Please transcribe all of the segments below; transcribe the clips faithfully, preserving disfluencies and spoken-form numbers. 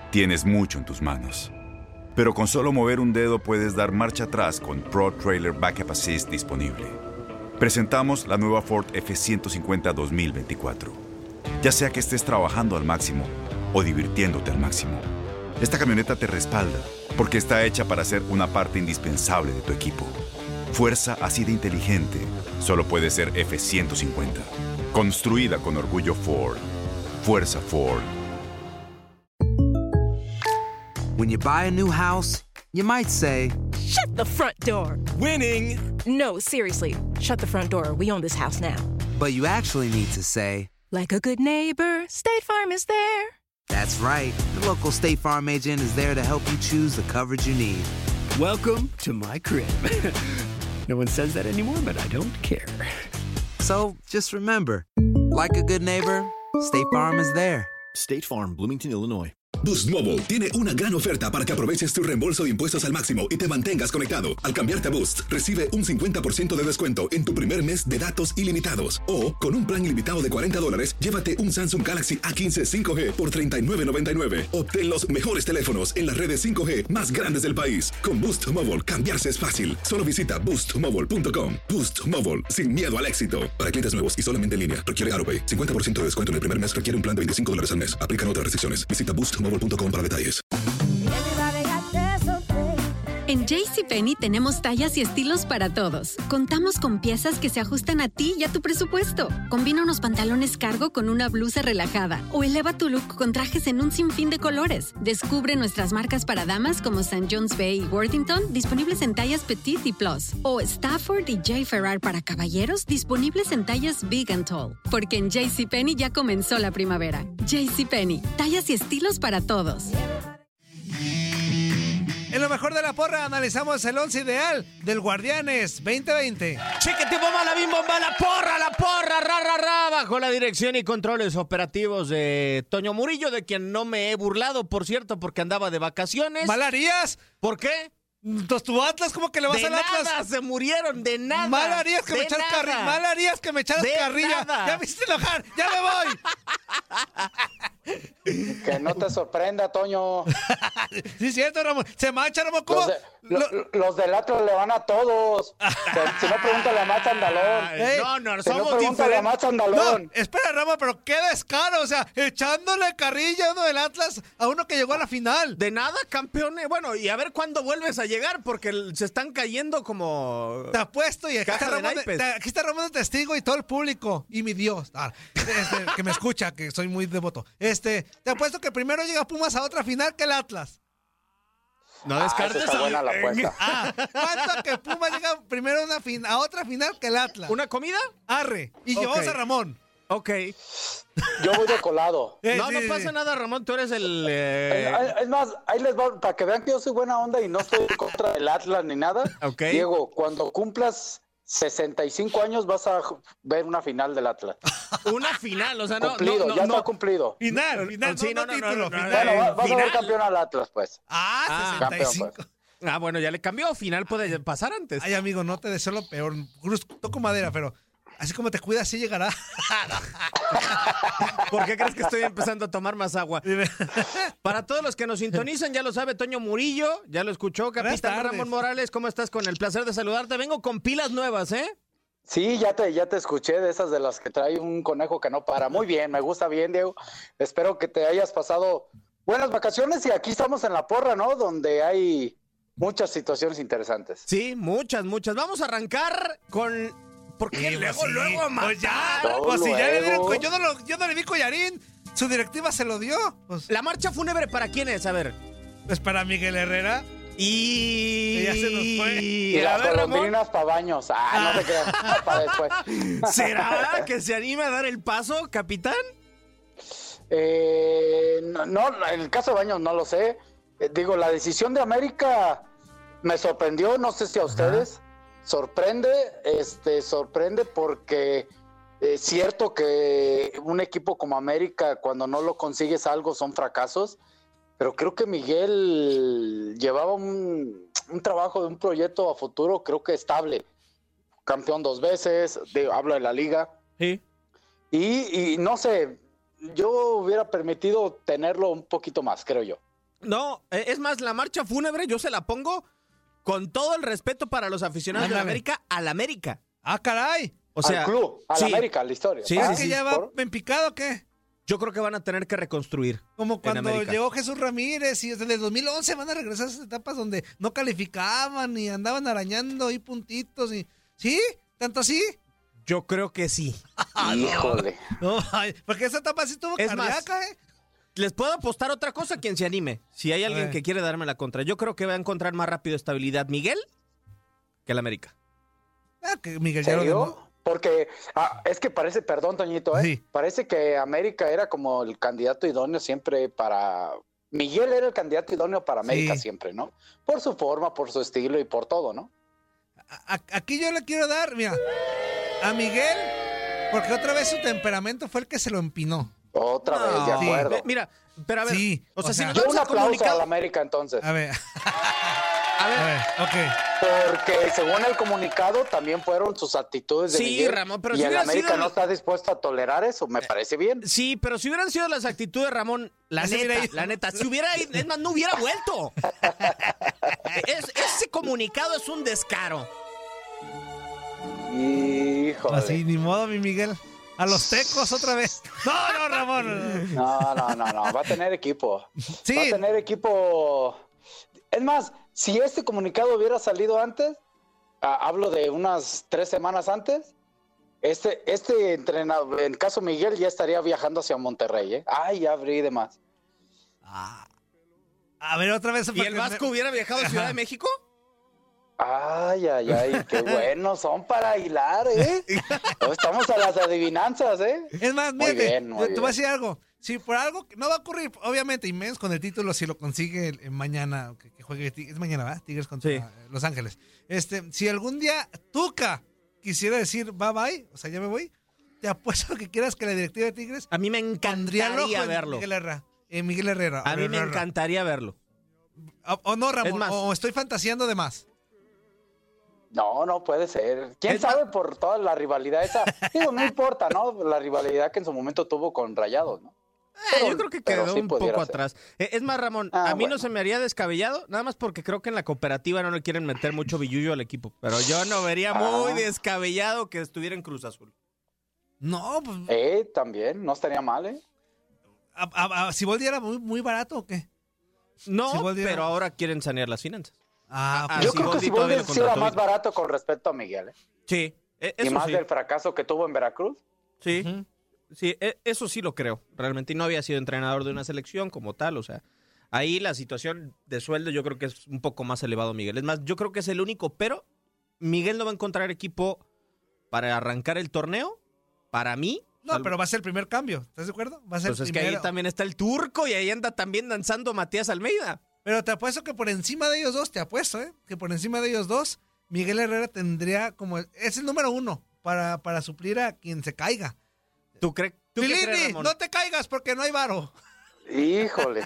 Tienes mucho en tus manos. Pero con solo mover un dedo puedes dar marcha atrás con Pro Trailer Backup Assist disponible. Presentamos la nueva Ford F ciento cincuenta dos mil veinticuatro. Ya sea que estés trabajando al máximo o divirtiéndote al máximo, esta camioneta te respalda porque está hecha para ser una parte indispensable de tu equipo. Fuerza así de inteligente solo puede ser F ciento cincuenta. Construida con orgullo Ford. Fuerza Ford. When you buy a new house, you might say, "Shut the front door." Winning. No, seriously. Shut the front door. We own this house now. But you actually need to say, like a good neighbor, State Farm is there. That's right. The local State Farm agent is there to help you choose the coverage you need. Welcome to my crib. No one says that anymore, but I don't care. So just remember, like a good neighbor, State Farm is there. State Farm, Bloomington, Illinois. Boost Mobile tiene una gran oferta para que aproveches tu reembolso de impuestos al máximo y te mantengas conectado. Al cambiarte a Boost, recibe un cincuenta por ciento de descuento en tu primer mes de datos ilimitados. O, con un plan ilimitado de cuarenta dólares, llévate un Samsung Galaxy A quince cinco G por treinta y nueve noventa y nueve. Obtén los mejores teléfonos en las redes cinco G más grandes del país. Con Boost Mobile, cambiarse es fácil. Solo visita boost mobile punto com. Boost Mobile, sin miedo al éxito. Para clientes nuevos y solamente en línea, requiere AutoPay. cincuenta por ciento de descuento en el primer mes requiere un plan de veinticinco dólares al mes. Aplican otras restricciones. Visita boost mobile punto com para detalles. En JCPenney tenemos tallas y estilos para todos. Contamos con piezas que se ajustan a ti y a tu presupuesto. Combina unos pantalones cargo con una blusa relajada o eleva tu look con trajes en un sinfín de colores. Descubre nuestras marcas para damas como Saint John's Bay y Worthington, disponibles en tallas Petite y Plus. O Stafford y J. Ferrar para caballeros, disponibles en tallas Big and Tall. Porque en JCPenney ya comenzó la primavera. JCPenney, tallas y estilos para todos. En lo mejor de la porra analizamos el once ideal del Guardianes veinte veinte. Chiquete bomba, la bim bomba, la porra, la porra, ra, ra, ra, bajo la dirección y controles operativos de Toño Murillo, de quien no me he burlado, por cierto, porque andaba de vacaciones. ¿Mal harías? ¿Por qué? Entonces, tu Atlas, ¿cómo que le vas de al Atlas? Nada, se murieron, de nada. Mal harías que me echaras carrilla. Mal harías que me echaras de carrilla. Nada. Ya me hiciste enojar, ya me voy. Que no te sorprenda, Toño. Sí, es cierto, Ramón. Se mancha, Ramón. ¿Cómo? Los, de, lo, los del Atlas le van a todos. Si no, pregúntale a Max Andalón. Ay, no, no, si somos no, pregúntale a Max Andalón. No, espera, Ramón, pero qué descaro. O sea, echándole carrilla a uno del Atlas a uno que llegó a la final. De nada, campeones. Bueno, y a ver cuándo vuelves a llegar, porque se están cayendo como... Te apuesto y aquí, está Ramón, de, de, aquí está Ramón de testigo y todo el público. Y mi Dios, ah, este, que me escucha, que soy muy devoto. Este, te apuesto que primero llega Pumas a otra final que el Atlas. No descartes. Ah, está buena la apuesta. Ah, ¿cuánto que Pumas llega primero a, una fin- a otra final que el Atlas? ¿Una comida? Arre. Y okay. llevamos a Ramón. Ok. Yo voy de colado. Eh, no, sí, no pasa sí. nada, Ramón. Tú eres el... Eh... Es más, ahí les va, para que vean que yo soy buena onda y no estoy en contra del Atlas ni nada. Okay. Diego, cuando cumplas sesenta y cinco años vas a ver una final del Atlas. Una final, o sea, no... Cumplido, no, ya no, está cumplido. Final, final, sí, no, no, no, no, título, no, no, final. Bueno, va, vas final. a ver campeón al Atlas, pues. Ah, ah sesenta y cinco. Campeón, pues. Ah, bueno, ya le cambió. Final puede pasar antes. Ay, amigo, no te deseo lo peor. Cruz, toco madera, pero... Así como te cuidas, sí llegará. ¿Por qué crees que estoy empezando a tomar más agua? Para todos los que nos sintonizan, ya lo sabe Toño Murillo, ya lo escuchó, capitán Ramón Morales, ¿cómo estás? Con el placer de saludarte. Vengo con pilas nuevas, ¿eh? Sí, ya te, ya te escuché, de esas de las que trae un conejo que no para. Muy bien, me gusta bien, Diego. Espero que te hayas pasado buenas vacaciones y aquí estamos en la porra, ¿no? Donde hay muchas situaciones interesantes. Sí, muchas, muchas. Vamos a arrancar con... ¿Por qué sí, luego, sí. luego a matar? Pues ya, Todo pues si ya le dieron, luego. yo no, lo, yo no le vi collarín, su directiva se lo dio. Pues, ¿La marcha fúnebre para quién es? A ver. pues para Miguel Herrera. Y... Que ya se nos fue. Y a las ver, golondrinas para baños. Ah, no te creas, para después. ¿Será que se anime a dar el paso, capitán? Eh, no, no, en el caso de Baños no lo sé. Eh, digo, la decisión de América me sorprendió, no sé si a ustedes. Ajá. Sorprende, este, sorprende porque es cierto que un equipo como América, cuando no lo consigues algo, son fracasos, pero creo que Miguel llevaba un, un trabajo de un proyecto a futuro, creo que estable. Campeón dos veces, de, hablo de la liga. Sí. Y, y no sé, yo hubiera permitido tenerlo un poquito más, creo yo. No, es más, la marcha fúnebre yo se la pongo con todo el respeto para los aficionados de la América al América. ¡Ah, caray! O sea, al club, al sí. América, la historia. Sí, ¿Es sí, que ya va por... en picado o qué? Yo creo que van a tener que reconstruir. Como cuando llegó Jesús Ramírez y desde el dos mil once van a regresar a esas etapas donde no calificaban y andaban arañando ahí puntitos. y ¿Sí? ¿Tanto así? Yo creo que sí. Híjole. No, ay, porque esa etapa sí estuvo Es cardíaca, más, ¿eh? Les puedo apostar otra cosa quien se anime. Si hay alguien que quiere darme la contra. Yo creo que va a encontrar más rápido estabilidad Miguel que el América. Ah, que Miguel ya ¿Serio? lo Porque ah, es que parece, perdón, Toñito, ¿eh? Sí. Parece que América era como el candidato idóneo siempre para... Miguel era el candidato idóneo para América Sí. siempre, ¿no? Por su forma, por su estilo y por todo, ¿no? A- a- aquí yo le quiero dar, mira, a Miguel, porque otra vez su temperamento fue el que se lo empinó. Otra No, vez, de sí. acuerdo. Ve, Mira, pero a ver. Sí, o sea, o si sea, nos Yo vamos un al aplauso comunicado- a la América entonces. A ver, A ver, a ver, ok. Porque según el comunicado también fueron sus actitudes de Sí, Miguel. Ramón, pero y si el hubiera América sido- no está dispuesto a tolerar eso, me parece bien. sí, pero si hubieran sido las actitudes, Ramón, la Ese hubiera neta, ido. la neta, si hubiera ido, es más, no hubiera vuelto. Es- ese comunicado es un descaro. Híjole. Así, ni modo, mi Miguel. A los tecos otra vez. No, no, Ramón. No, no, no, no, va a tener equipo. Sí. Va a tener equipo. Es más, si este comunicado hubiera salido antes, ah, hablo de unas tres semanas antes, este, este entrenador, en caso Miguel, ya estaría viajando hacia Monterrey, ¿eh? Ay, ya abrí de más. A ver, otra vez. ¿Y el Vasco hubiera viajado a Ciudad de México? Ay, ay, ay, qué buenos son para hilar, ¿eh? Estamos a las adivinanzas, ¿eh? Es más, Muy mírate, bien, muy te, te voy a bien. decir algo. Si por algo que no va a ocurrir, obviamente, y menos con el título, si lo consigue el- el mañana, que, que juegue, Tig- es mañana, ¿verdad? Tigres contra Sí. eh, Los Ángeles. Este, si algún día Tuca quisiera decir bye bye, o sea, ya me voy, te apuesto que quieras que la directiva de Tigres A mí me pondría rojo encantaría en verlo. Miguel Herrera. En Miguel Herrera. A mí me Herrera. encantaría verlo. O, o no, Ramón, Es más- o estoy fantaseando de más. No, no puede ser. ¿Quién Es sabe por toda la rivalidad esa? Digo, no importa, ¿no? La rivalidad que en su momento tuvo con Rayados, ¿no? Eh, Pero- yo creo que pero quedó sí un pudiera poco ser. atrás. Eh, es más, Ramón, Ah, a mí bueno. no se me haría descabellado, nada más porque creo que en la cooperativa no le quieren meter mucho billullo al equipo. Pero yo no vería muy Ah. descabellado que estuviera en Cruz Azul. No, pues, Eh, también, no estaría mal, ¿eh? a, a, a, ¿Siboldi era muy, muy barato o qué? No, Siboldi era- pero ahora quieren sanear las finanzas. Ah, Ah, pues, Yo sí, creo que Siboldi si todavía Siboldi lo sí era contrató. más barato con respecto a Miguel, ¿eh? Sí, e- Y eso más sí. del fracaso que tuvo en Veracruz. Sí, Ujú. sí, e- eso sí lo creo. Realmente y no había sido entrenador de una selección como tal, o sea, ahí la situación de sueldo yo creo que es un poco más elevado Miguel. Es más, yo creo que es el único, pero Miguel no va a encontrar equipo para arrancar el torneo, para mí. No, salvo- pero va a ser el primer cambio, ¿estás de acuerdo? Va a ser Pues el es que primero. ahí también está el turco y ahí anda también danzando Matías Almeida. Pero te apuesto que por encima de ellos dos, te apuesto, ¿eh? Que por encima de ellos dos, Miguel Herrera tendría como... Es el número uno para, para suplir a quien se caiga. ¿Tú, crees? ¿Tú qué Filini, crees, Ramón? no te caigas porque no hay varo. Híjole.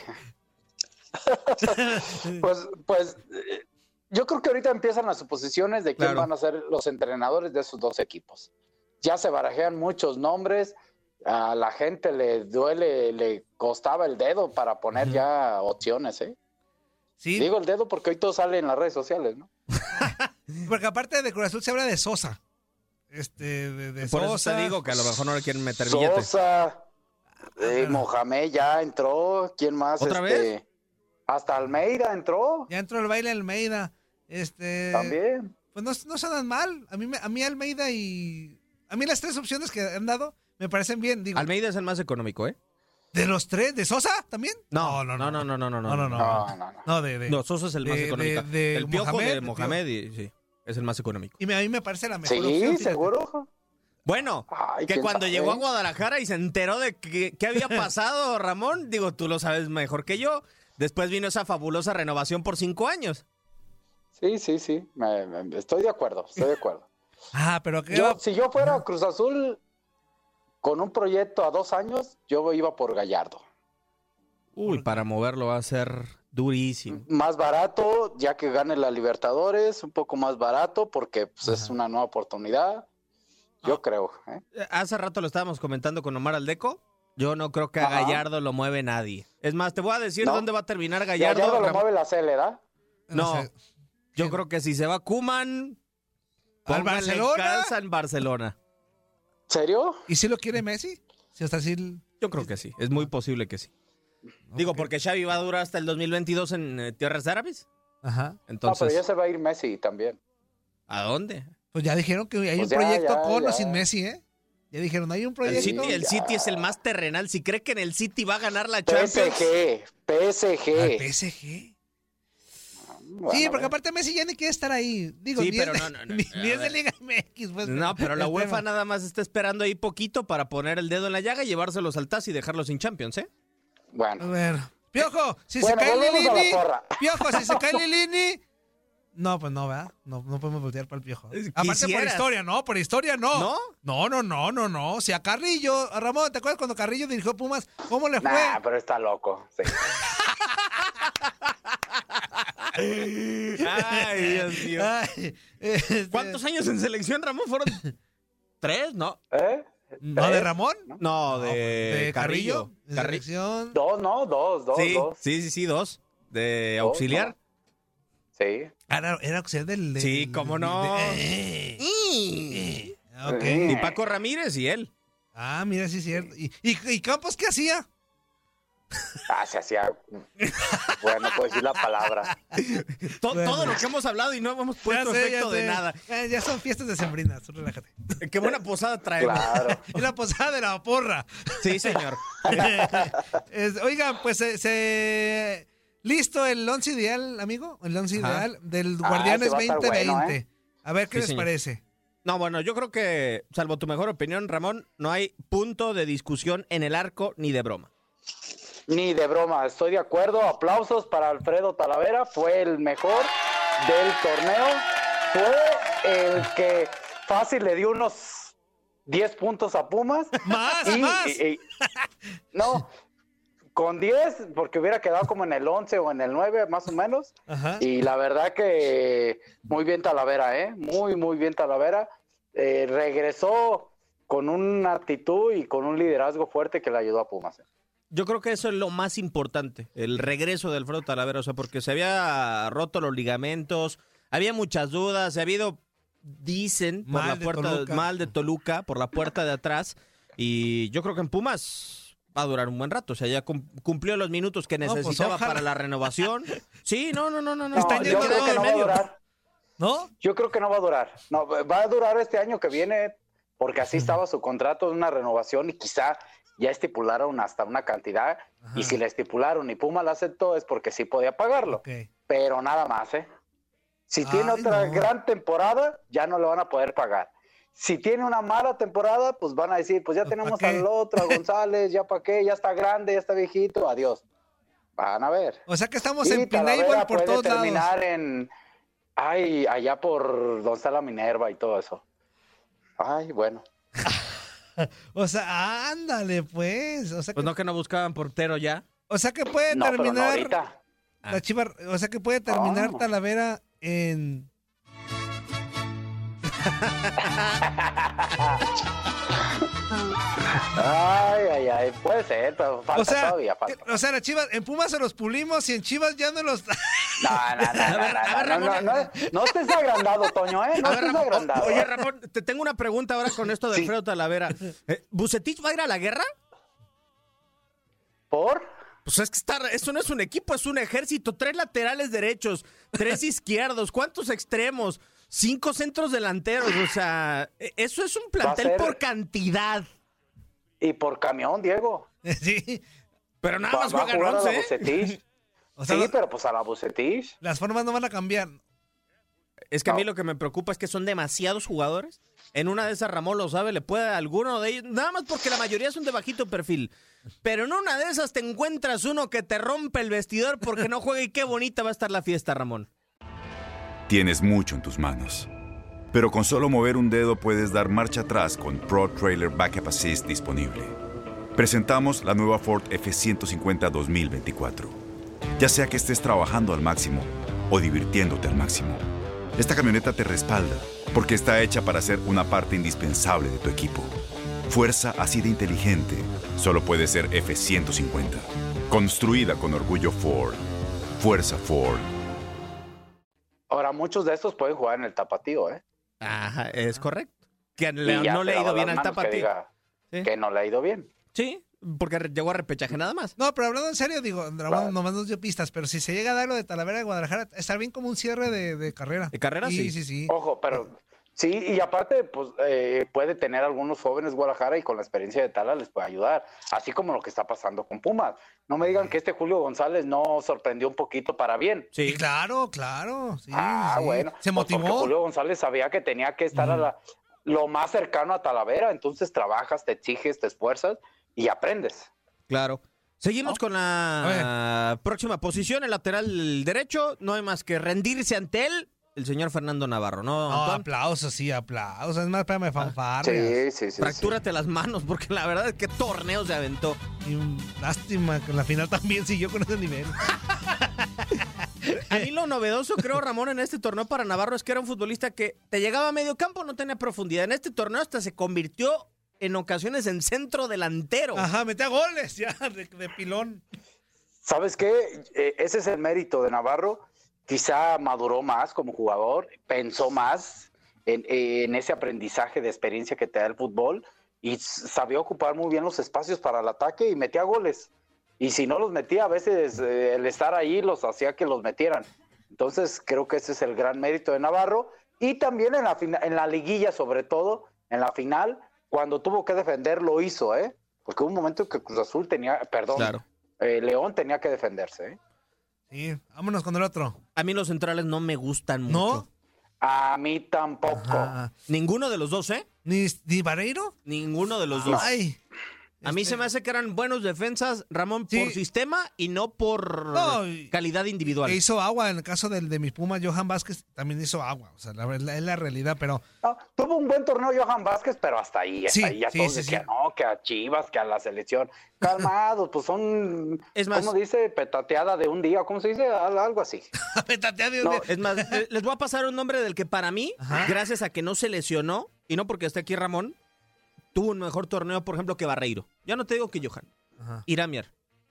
pues, pues, eh, yo creo que ahorita empiezan las suposiciones de quién Claro. van a ser los entrenadores de esos dos equipos. Ya se barajean muchos nombres, a la gente le duele, le costaba el dedo para poner ya opciones, ¿eh? Sí, Digo el dedo porque hoy todo sale en las redes sociales, ¿no? porque aparte de Cruz Azul se habla de Sosa. Este, de, de Por eso Sosa. te digo que a lo mejor no le quieren meter billetes. Sosa, eh, Ah. Mohamed ya entró, ¿quién más? ¿Otra Este, vez? Hasta Almeida entró, Ya entró el baile Almeida. Este, también. Pues no, no suenan mal. A mí, me- a mí Almeida y... A mí las tres opciones que han dado me parecen bien. Digo, Almeida es el más económico, ¿eh? ¿de los tres? ¿De Sosa también? No, no, no, no, no, no, no. No, no, no. No, no, no. No, de... de- No, Sosa es el más de- económico. de- de el piojo Mohamed, de de Mohamed, y, sí, es el más económico. Y me- a mí me parece la mejor Sí, opción. fíjate. seguro. Bueno, Ay, que quién cuando sabe. llegó a Guadalajara y se enteró de qué qué había pasado, Ramón, digo, tú lo sabes mejor que yo. Después vino esa fabulosa renovación por cinco años. Sí, sí, sí. Me- me- estoy de acuerdo, estoy de acuerdo. Ah, pero qué... Yo, si yo fuera Cruz Azul con un proyecto a dos años, yo iba por Gallardo. Uy, para moverlo va a ser durísimo. Más barato, ya que gane la Libertadores, un poco más barato, porque pues, es una nueva oportunidad. Yo Ah. creo. ¿eh? Eh, Hace rato lo estábamos comentando con Omar Aldeco. Yo no creo que a Ajá. Gallardo lo mueve nadie. Es más, te voy a decir ¿No? dónde va a terminar Gallardo, Gallardo. lo Ram- mueve la C L, ¿verdad? No, sé. yo creo que si se va Koeman, ¿Al póngale Barcelona? calza en Barcelona. ¿Serio? ¿Y si lo quiere Messi? Si hasta así... Yo creo que sí, es muy posible que sí. Digo, porque Xavi va a durar hasta el dos mil veintidós en eh, tierras árabes. Ajá. Entonces, No, pero ya se va a ir Messi también. ¿a dónde? Pues ya dijeron que hay Pues un ya, proyecto ya, con o ya. sin Messi, ¿eh? Ya dijeron, hay un El proyecto. City, el City es el más terrenal. Si cree que en el City va a ganar la P S Champions. G, P S Al G. P S G. Bueno, Sí, a porque ver. aparte Messi ya ni quiere estar ahí. Digo, Sí, ni pero es de, no, no, no, ni, a ni es de ver. Liga M X. Pues, No, pero la el UEFA tema. nada más está esperando ahí poquito para poner el dedo en la llaga, llevárselos al TAS y dejarlos sin Champions, ¿eh? A Bueno, ver. Piojo, si Bueno, se cae volvemos a la Lilini. porra. Piojo, si se cae Lilini. No, pues no, ¿verdad? No, no podemos voltear para el Piojo. Aparte por Quisieras. historia, no, por historia no. ¿No? No, no, no, no, no. Si a Carrillo, a Ramón, ¿te acuerdas cuando Carrillo dirigió Pumas? ¿Cómo le fue? nah, pero está loco. Sí. Ay, Dios mío. Ay, este, ¿Cuántos años en selección, Ramón? ¿Fueron tres? No. ¿Eh? ¿No de ¿Eh? Ramón? No, de, de Carrillo. de Carri- selección. Dos, ¿no? Dos, dos, sí, dos. sí, sí, sí, dos. De Dos, auxiliar. ¿no? Sí. Ah, Era, era auxiliar del... del- Sí, cómo no. de- eh, ok. Y Paco Ramírez y él. Ah, mira, sí es cierto. ¿Y, y, y Campos qué hacía? Ah, se hacía. Bueno, no puedo decir la palabra. To- Bueno. Todo lo que hemos hablado y no hemos puesto Ya sé, efecto ya de sé. nada. Ya, ya son fiestas decembrinas, tú relájate. Qué buena posada traemos. Claro. Es la posada de la porra. Sí, señor. Es- oigan, pues se, se- listo el once ideal, amigo. El once Ajá. ideal del Ah, Guardianes ese va a estar veinte veinte. bueno, ¿eh? A ver qué Sí, les señor. parece. No, bueno, yo creo que, salvo tu mejor opinión, Ramón, no hay punto de discusión en el arco ni de broma. Ni de broma, estoy de acuerdo. Aplausos para Alfredo Talavera. Fue el mejor del torneo. Fue el que fácil le dio unos diez puntos a Pumas. Más, Y- más. y- y- no, con diez, porque hubiera quedado como en el once o en el nueve, más o menos. Ajá. Y la verdad que muy bien Talavera, ¿eh? Muy, muy bien Talavera. Eh, regresó con una actitud y con un liderazgo fuerte que le ayudó a Pumas. ¿eh? Yo creo que eso es lo más importante, el regreso de Alfredo Talavera, o sea, porque se había roto los ligamentos, había muchas dudas, se había ido, dicen, por Mal la de puerta Toluca. mal de Toluca, por la puerta de atrás, y yo creo que en Pumas va a durar un buen rato, o sea, ya cum- cumplió los minutos que No, pues, necesitaba ojalá. para la renovación. Sí, no, no, no, no, no. No, Está yo yendo creo todo que en no va a medio. durar. ¿No? Yo creo que no va a durar. No, va a durar este año que viene porque así estaba su contrato de una renovación y quizá ya estipularon hasta una cantidad. Ajá. Y si le estipularon y Puma la aceptó es porque sí podía pagarlo. Ok. Pero nada más, ¿eh? Si tiene Ay, otra no. gran temporada, ya no le van a poder pagar. Si tiene una mala temporada, pues van a decir, pues ya Pues, tenemos ¿pa' qué? al otro, a González, ya para qué, ya está grande, ya está viejito, adiós. Van a ver. O sea que estamos Y en Talavera Pinable por puede todos lados. terminar en, ay, allá por donde está la Minerva y todo eso. Ay, bueno. O sea, ándale, pues. O sea que, Pues no que no buscaban portero ya. o sea que puede No, pero no terminar ahorita. la Chiva, o sea que puede terminar No. Talavera en Ay, ay, ay, puede ser, pero falta o sea, todavía, falta. que- o sea, las Chivas, en Pumas se los pulimos y en Chivas ya no los... No, no, no, no, ver, no, a ver, no, no, Ramón. no, no estés agrandado, Toño, ¿eh? No A ver, estés Ramón, agrandado. oye, ¿eh? Ramón, te tengo una pregunta ahora con esto de Sí. Alfredo Talavera. Eh, ¿Bucetich va a ir a la guerra? ¿Por? Pues es que está, eso no es un equipo, es un ejército. Tres laterales derechos, tres izquierdos, ¿cuántos extremos? Cinco centros delanteros, o sea, e- eso es un plantel ser- por cantidad. Y por camión, Diego. sí. Pero nada Va, más va a juegan jugar a la once. ¿eh? Bucetich. O sea, Sí, no- pero pues a la Bucetich. las formas no van a cambiar. Es que a mí No. lo que me preocupa es que son demasiados jugadores. En una de esas Ramón lo sabe, le puede a alguno de ellos, nada más porque la mayoría son de bajito perfil. Pero en una de esas te encuentras uno que te rompe el vestidor porque no juega y qué bonita va a estar la fiesta, Ramón. Tienes mucho en tus manos. Pero con solo mover un dedo puedes dar marcha atrás con Pro Trailer Backup Assist disponible. Presentamos la nueva Ford F ciento cincuenta dos mil veinticuatro. Ya sea que estés trabajando al máximo o divirtiéndote al máximo, esta camioneta te respalda porque está hecha para ser una parte indispensable de tu equipo. Fuerza así de inteligente solo puede ser F ciento cincuenta. Construida con orgullo Ford. Fuerza Ford. Ahora, muchos de estos pueden jugar en el tapatío, ¿eh? Ajá, es correcto. Que Y le- ya no se le ha lava ido bien las al manos, que tapatío. diga Sí. que no le ha ido bien. Sí, porque re- llegó a repechaje nada más. No, pero hablando en serio, digo, Ramón Claro. nomás nos dio pistas, pero si se llega a dar lo de Talavera de Guadalajara, está bien como un cierre de, de carrera. ¿De carrera? Sí, Sí. sí, sí. Ojo, pero sí, y aparte, pues eh, puede tener algunos jóvenes Guadalajara y con la experiencia de Tala les puede ayudar, así como lo que está pasando con Pumas. No me digan que este Julio González no sorprendió un poquito para bien. Sí, Sí. claro, claro. Sí, Ah, sí. bueno. Se pues porque motivó. Julio González sabía que tenía que estar a la, lo más cercano a Talavera, entonces trabajas, te exiges, te esfuerzas y aprendes. Claro. Seguimos con A la próxima posición, el lateral derecho. No hay más que rendirse ante él, el señor Fernando Navarro, ¿no, No, Antoine? aplausos, sí, aplausos. Es más, espérame, fanfarrias. Sí, sí, sí. Fractúrate las manos, porque la verdad es que torneo se aventó. Y mm, lástima que en la final también siguió con ese nivel. A mí lo novedoso, creo, Ramón, en este torneo para Navarro es que era un futbolista que te llegaba a medio campo, no tenía profundidad. En este torneo hasta se convirtió en ocasiones en centro delantero. Ajá, metía goles ya de, de pilón. ¿Sabes qué? Eh, ese es el mérito de Navarro. Quizá maduró más como jugador, pensó más en, en ese aprendizaje de experiencia que te da el fútbol y s- sabía ocupar muy bien los espacios para el ataque y metía goles. Y si no los metía, a veces eh, el estar ahí los hacía que los metieran. Entonces creo que ese es el gran mérito de Navarro. Y también en la, fina- en la liguilla, sobre todo, en la final, cuando tuvo que defender, lo hizo, ¿eh? Porque hubo un momento que Cruz Azul tenía, perdón, Claro. eh, León tenía que defenderse, ¿eh? Sí, vámonos con el otro. A mí los centrales no me gustan mucho. ¿No? A mí tampoco. Ajá. Ninguno de los dos, ¿eh? ¿Ni, ni Vareiro? Ninguno de los dos. Ay. A mí Este- se me hace que eran buenos defensas, Ramón, Sí. por sistema y no por No, y- calidad individual. E hizo agua en el caso del de mis Pumas, Johan Vázquez también hizo agua. O sea, la, la- es la realidad, pero No, tuvo un buen torneo Johan Vázquez, pero hasta ahí, hasta Sí, ahí ya sí, todos sí, decían, sí. no, que a Chivas, que a la selección. Calmados, pues son, Es más- ¿cómo dice? Petateada de un día, ¿cómo se dice? Al- Algo así. pétate, Dios No, mío. Es más, eh, les voy a pasar un nombre del que para mí, Ajá. gracias a que no se lesionó, y no porque esté aquí Ramón, tuvo un mejor torneo, por ejemplo, que Barreiro. Ya no te digo que Johan. Ajá. Iramier.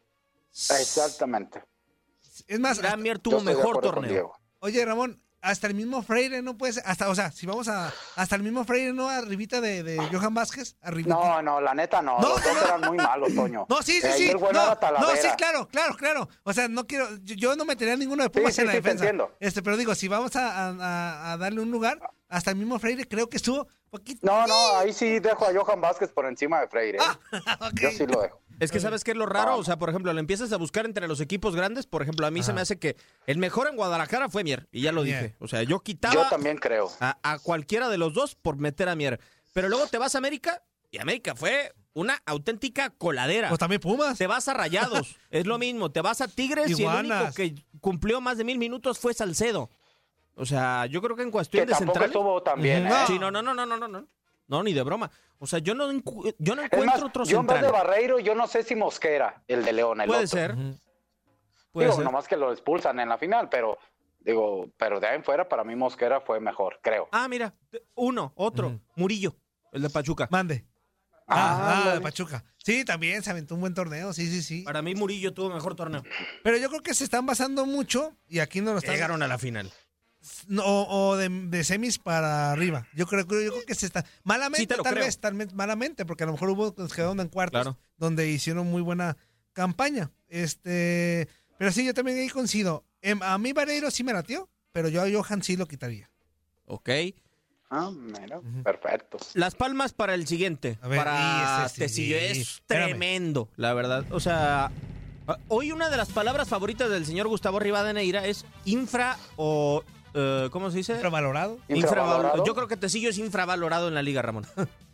Exactamente. Es más, hasta- Iramier Yo tuvo estoy de mejor acuerdo con torneo. Diego. oye, Ramón, hasta el mismo Freire no puede ser, hasta, o sea, si vamos a, hasta el mismo Freire, ¿no? Arribita de, de Johan Vázquez, arribita. No, no, la neta no. No, Los dos no. eran muy malos, Toño. No, sí, sí, Eh, sí. y el bueno No, era Talavera. no, sí, claro, claro, claro. O sea, no quiero, yo, yo no metería a ninguno de Pumas Sí, sí, en la sí, te defensa. entiendo. Este, pero digo, si vamos a, a- a darle un lugar, hasta el mismo Freire creo que estuvo poquito. No, no, ahí sí dejo a Johan Vázquez por encima de Freire. ¿eh? Ah, ok. Yo sí lo dejo. Es que ¿sabes qué es lo raro? O sea, por ejemplo, lo empiezas a buscar entre los equipos grandes. Por ejemplo, a mí se Ajá. me hace que el mejor en Guadalajara fue Mier. Y ya lo Mier. dije. O sea, yo quitaba Yo también creo. a, a cualquiera de los dos por meter a Mier. Pero luego te vas a América y América fue una auténtica coladera. Pues también Pumas. Te vas a Rayados, es lo mismo. Te vas a Tigres y el único Iguanas. que cumplió más de mil minutos fue Salcedo. O sea, yo creo que en cuestión Que de tampoco centrales... estuvo tan bien, Ujú. ¿eh? Sí, no, no, no, no, no, no, no. No, ni de broma. O sea, yo no, encu- yo no Es encuentro más, otro yo en vez central. de Barreiro, yo no sé si Mosquera, el de León, el Puede otro. ser. Ujú. Puede Digo, ser. nomás que lo expulsan en la final, pero digo, pero de ahí en fuera para mí Mosquera fue mejor, creo. Ah, mira, uno, otro, Ujú. Murillo, el de Pachuca. Mande. Ah, Ah, ah, de ándale. Pachuca. Sí, también se aventó un buen torneo, sí, sí, sí. Para mí Murillo tuvo mejor torneo. Pero yo creo que se están basando mucho, y aquí no lo están. Llegaron a la final. No, o o de, de semis para arriba. Yo creo, yo creo que se está. Malamente, Sí, te lo tal creo. vez, tal vez malamente, porque a lo mejor hubo que quedaron en cuartos, Claro. donde hicieron muy buena campaña. Este, pero sí, yo también ahí coincido. Em, a mí Vareiro sí me latió, pero yo a Johan sí lo quitaría. Ok. Ah, mira, Ujú. perfecto. Las palmas para el siguiente. A ver, para y ese sí, Tecillo. Es espérame. tremendo, la verdad. O sea, hoy una de las palabras favoritas del señor Gustavo Rivadeneira es infra o... eh, ¿Cómo se dice? Infravalorado. ¿Infravalorado? Yo creo que Tecillo es infravalorado en la liga, Ramón.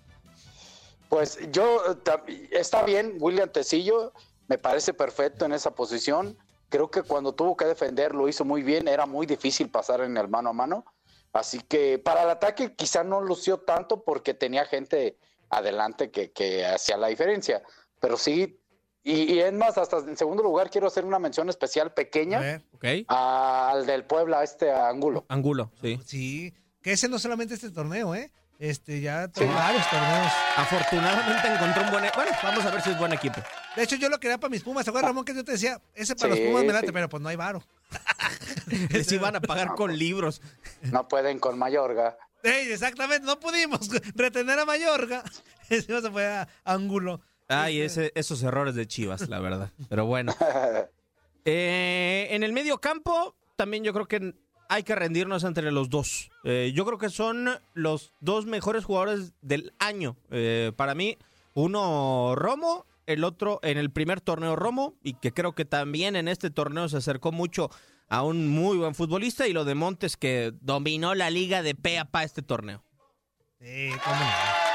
Pues yo, eh, ta- está bien, William Tecillo, me parece perfecto en esa posición. Creo que cuando tuvo que defender lo hizo muy bien, era muy difícil pasar en el mano a mano. Así que para el ataque quizá no lució tanto porque tenía gente adelante que, que hacía la diferencia. Pero sí, y, y es más, hasta en segundo lugar quiero hacer una mención especial A pequeña ver. Ok. al del Puebla, este Angulo. Angulo, sí. Sí, que ese no solamente este torneo, ¿eh? Este, ya tengo varios torneos. Afortunadamente encontró un buen... e- Bueno, vamos a ver si es buen equipo. De hecho, yo lo quería para mis Pumas. ¿Te acuerdas, Ramón, que yo te decía? Ese para Sí, los Pumas me late, sí. pero pues no hay varo. Les iban a pagar con libros. No pueden con Mayorga. Ey, exactamente, no pudimos retener a Mayorga. Encima se fue a Ángulo. Ay, ese, esos errores de Chivas, la verdad. Pero bueno. Eh, en el medio campo, también yo creo que hay que rendirnos entre los dos. Eh, yo creo que son los dos mejores jugadores del año. Eh, para mí, uno Romo, el otro en el primer torneo Romo, y que creo que también en este torneo se acercó mucho a un muy buen futbolista, y lo de Montes, que dominó la liga de pe a pa este torneo. Sí, cómo no.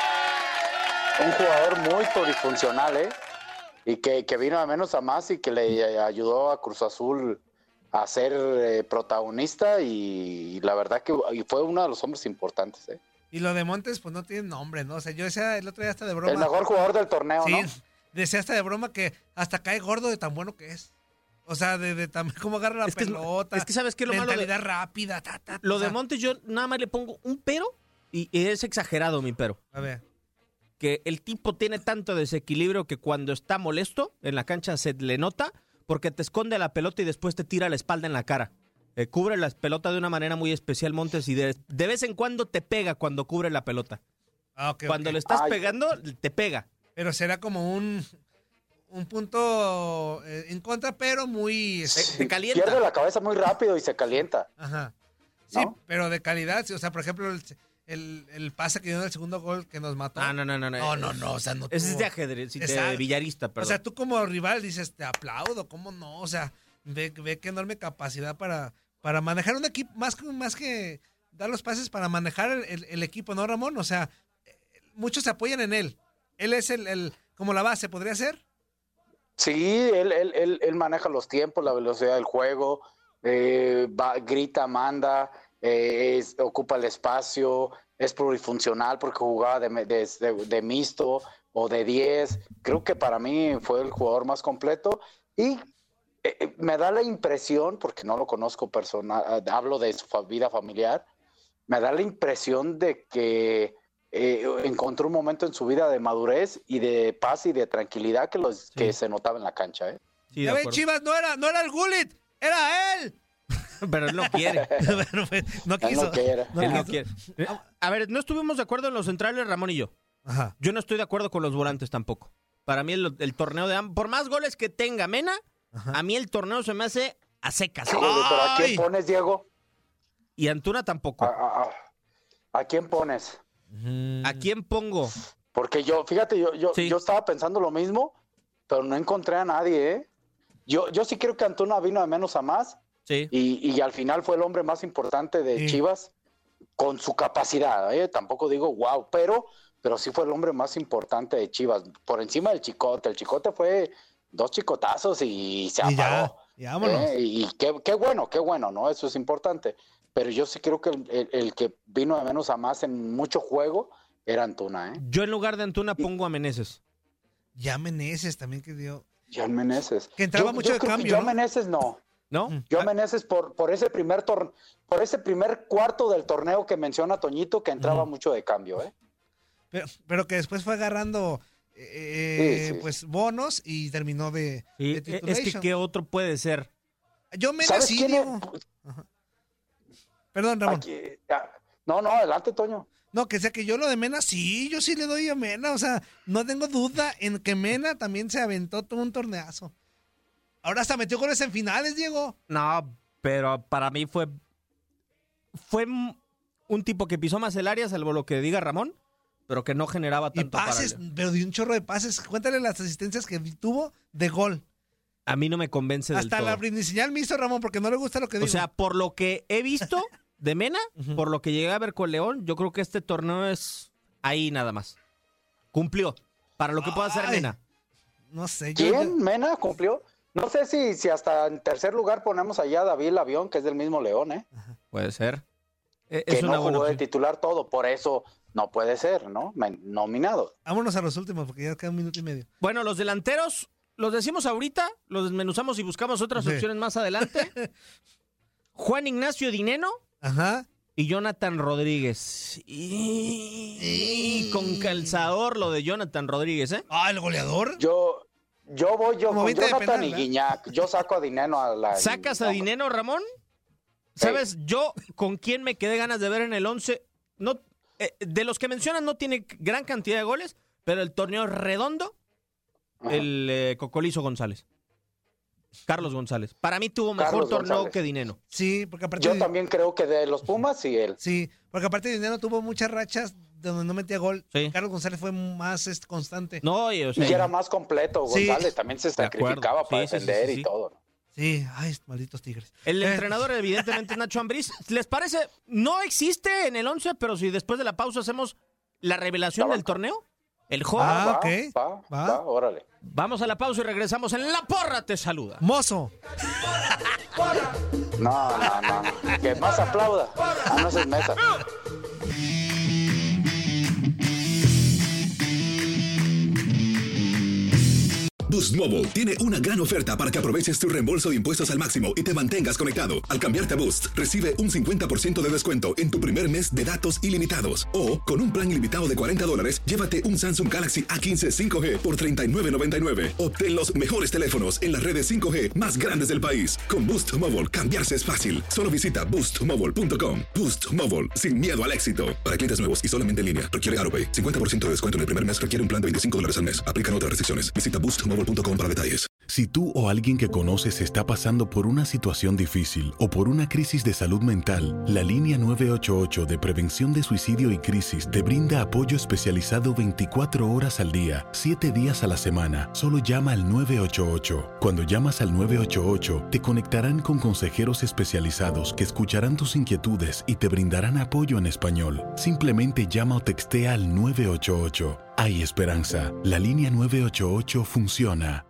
Un jugador muy polifuncional, ¿eh? Y que, que vino a menos a más y que le ayudó a Cruz Azul a ser eh, protagonista y, y la verdad que y fue uno de los hombres importantes, ¿eh? Y lo de Montes, pues no tiene nombre, ¿no? O sea, yo decía el otro día hasta de broma. El mejor jugador del torneo, sí, ¿no? Decía hasta de broma que hasta cae gordo de tan bueno que es. O sea, de, de también cómo agarra la Es que es- pelota. es que ¿sabes qué es lo malo de- mentalidad rápida. Ta, ta, Lo o de sea, Montes yo nada más le pongo un pero, y, y es exagerado mi pero. A ver. Que el tipo tiene tanto desequilibrio que cuando está molesto en la cancha se le nota, porque te esconde la pelota y después te tira la espalda en la cara. Eh, cubre la pelota de una manera muy especial, Montes, y de, de vez en cuando te pega cuando cubre la pelota. Ah, ok, cuando ok. le estás Ay. pegando, te pega. Pero será como un, un punto eh, en contra, pero muy... Te, te calienta. Pierde la cabeza muy rápido y se calienta. Ajá. Sí, ¿No? pero de calidad. sí, O sea, por ejemplo, el, el, el pase que dio en el segundo gol que nos mató. Ah, no, no, no. No, No, no, no, o sea, no Ese es tuvo- de ajedrez, sí, de Exacto. villarista, perdón. O sea, tú como rival dices, te aplaudo, ¿cómo no? O sea, ve, ve qué enorme capacidad para, para manejar un equipo, más que, más que dar los pases, para manejar el, el- el equipo, ¿no, Ramón? O sea, eh, muchos se apoyan en él. Él es el, el como la base, ¿podría ser? Sí, él, él, él, él maneja los tiempos, la velocidad del juego, eh, va, grita, manda, eh, es- ocupa el espacio, es plurifuncional porque jugaba de, me- de, de- de mixto o de diez. Creo que para mí fue el jugador más completo y eh, eh, me da la impresión, porque no lo conozco personal, hablo de su fa- vida familiar, me da la impresión de que eh, encontró un momento en su vida de madurez y de paz y de tranquilidad que, los, que se notaba en la cancha, ¿eh? Sí, de ya ven, acuerdo. Chivas, no era, no era el Gullit, era él. Pero él no quiere. Pero, pues, no Él quiso. no quiere. No Él no quiso. quiere. Eh, A ver, no estuvimos de acuerdo en los centrales, Ramón y yo. Ajá. Yo no estoy de acuerdo con los volantes tampoco. Para mí el, el torneo de ambos, por más goles que tenga Mena, a mí el torneo se me hace a secas. ¿eh? Oye, pero ¿a ¡Ay! quién pones, Diego? Y Antuna tampoco. ¿A, a- a- a quién pones? ¿A quién pongo? Porque yo, fíjate, yo, yo, Sí. yo estaba pensando lo mismo, pero no encontré a nadie, ¿eh? Yo, yo sí creo que Antuna vino de menos a más Sí. y, y al final fue el hombre más importante de Sí. Chivas con su capacidad, ¿eh? Tampoco digo wow, pero, pero sí fue el hombre más importante de Chivas, por encima del Chicote. El Chicote fue dos chicotazos y se Y ya, apagó. y vámonos. ¿eh? Y qué, qué bueno, qué bueno, ¿no? Eso es importante. Pero yo sí creo que el, el- el que vino de menos a más en mucho juego era Antuna, ¿eh? Yo en lugar de Antuna pongo a Meneses. Ya Meneses también que dio. John Meneses. Que entraba Yo- mucho yo de creo que cambio, John ¿no? Meneses no. ¿No? John Meneses por, por ese primer tor por ese primer cuarto del torneo que menciona Toñito, que entraba mucho de cambio, ¿eh? Pero, pero que después fue agarrando eh, Sí, sí. pues bonos y terminó de, Sí, de es que titulation. ¿qué otro puede ser? Yo Mena ¿Sabes sí, quién Diego. es? Perdón, Ramón. Aquí, ah, no, no, adelante, Toño. No, que sea que yo lo de Mena, sí, yo sí le doy a Mena. O sea, no tengo duda en que Mena también se aventó todo un torneazo. Ahora hasta metió goles en finales, Diego. No, pero para mí fue fue m- un tipo que pisó más el área, salvo lo que diga Ramón, pero que no generaba Y tanto para pases, él. pero dio un chorro de pases. Cuéntale las asistencias que tuvo de gol. A mí no me convence del Hasta todo. la brindisiñal me hizo Ramón porque no le gusta lo que digo. O sea, por lo que he visto de Mena, por lo que llegué a ver con León, yo creo que este torneo es ahí nada más. Cumplió para lo que pueda hacer Ay, Mena. No sé, yo, ¿Quién? yo- ¿Mena cumplió? No sé si, si hasta en tercer lugar ponemos allá a David Avión, que es del mismo León, ¿eh? Puede ser. E- Que Es no una buena jugó de opción. titular todo, por eso no puede ser, ¿no? Men- Nominado. vámonos a los últimos porque ya queda un minuto y medio. Bueno, los delanteros, los decimos ahorita, los desmenuzamos y buscamos otras Sí. opciones más adelante. Juan Ignacio Dineno, Ajá. y Jonathan Rodríguez. Y, y con calzador lo de Jonathan Rodríguez, ¿eh? Ah, el goleador. Yo, yo voy yo Como con veinte de Jonathan penal, y ¿eh? Guiñac. Yo saco a Dineno a la. ¿Sacas a Dineno, Ramón? ¿Sabes yo con quién me quedé ganas de ver en el once? No, eh, de los que mencionas no tiene gran cantidad de goles, pero el torneo redondo, Ajá. el eh, Cocolizo González. Carlos González. Para mí tuvo mejor Carlos torneo González. que Dineno. Sí, porque aparte... Yo de... también creo que de los Pumas y él. Sí, porque aparte Dineno tuvo muchas rachas donde no metía gol. Sí. Carlos González fue más este, constante. No, y, o sea, Y era más completo. Sí. González también se sacrificaba sí, para sí, defender sí, sí, sí. y todo. ¿no? Sí, ay, malditos Tigres. El Eh, entrenador evidentemente es Nacho Ambriz. ¿Les parece? No existe en el once, pero si después de la pausa hacemos la revelación La del banca. torneo, el joven. Ah, va, ok. Va, Va. va, órale. Vamos a la pausa y regresamos en La Porra Te Saluda. Mozo. No, no, no, no. Que más aplauda. Ah, no, esa es mesa. Boost Mobile tiene una gran oferta para que aproveches tu reembolso de impuestos al máximo y te mantengas conectado. Al cambiarte a Boost, recibe un cincuenta por ciento de descuento en tu primer mes de datos ilimitados. O, con un plan ilimitado de cuarenta dólares, llévate un Samsung Galaxy A quince cinco G por treinta y nueve noventa y nueve. Obtén los mejores teléfonos en las redes cinco G más grandes del país. Con Boost Mobile, cambiarse es fácil. Solo visita boost mobile punto com. Boost Mobile, sin miedo al éxito. Para clientes nuevos y solamente en línea, requiere AroPay. cincuenta por ciento de descuento en el primer mes requiere un plan de veinticinco dólares al mes. Aplican otras restricciones. Visita boost mobile punto com para detalles. Si tú o alguien que conoces está pasando por una situación difícil o por una crisis de salud mental, la línea nueve ocho ocho de prevención de suicidio y crisis te brinda apoyo especializado veinticuatro horas al día, siete días a la semana. Solo llama al nueve ocho ocho. Cuando llamas al nueve ocho ocho, te conectarán con consejeros especializados que escucharán tus inquietudes y te brindarán apoyo en español. Simplemente llama o textea al nueve ocho ocho. Hay esperanza. La línea nueve ocho ocho funciona.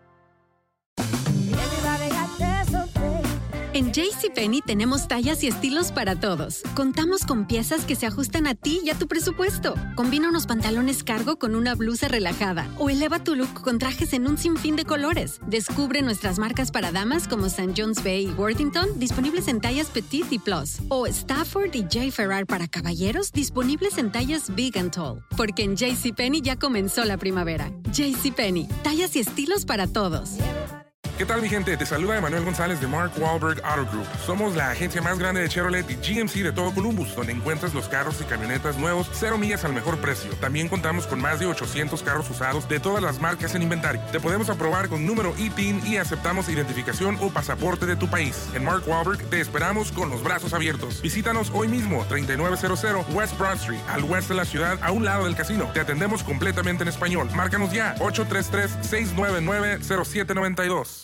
En JCPenney tenemos tallas y estilos para todos. Contamos con piezas que se ajustan a ti y a tu presupuesto. Combina unos pantalones cargo con una blusa relajada o eleva tu look con trajes en un sinfín de colores. Descubre nuestras marcas para damas como Saint John's Bay y Worthington, disponibles en tallas Petite y Plus. O Stafford y J. Ferrar para caballeros, disponibles en tallas Big and Tall. Porque en JCPenney ya comenzó la primavera. JCPenney, tallas y estilos para todos. ¿Qué tal, mi gente? Te saluda Emanuel González de Mark Wahlberg Auto Group. Somos la agencia más grande de Chevrolet y G M C de todo Columbus, donde encuentras los carros y camionetas nuevos, cero millas al mejor precio. También contamos con más de ochocientos carros usados de todas las marcas en inventario. Te podemos aprobar con número I T I N y aceptamos identificación o pasaporte de tu país. En Mark Wahlberg te esperamos con los brazos abiertos. Visítanos hoy mismo, treinta y nueve cero cero West Broad Street, al oeste de la ciudad, a un lado del casino. Te atendemos completamente en español. Márcanos ya, ocho tres tres, seis nueve nueve, cero siete nueve dos.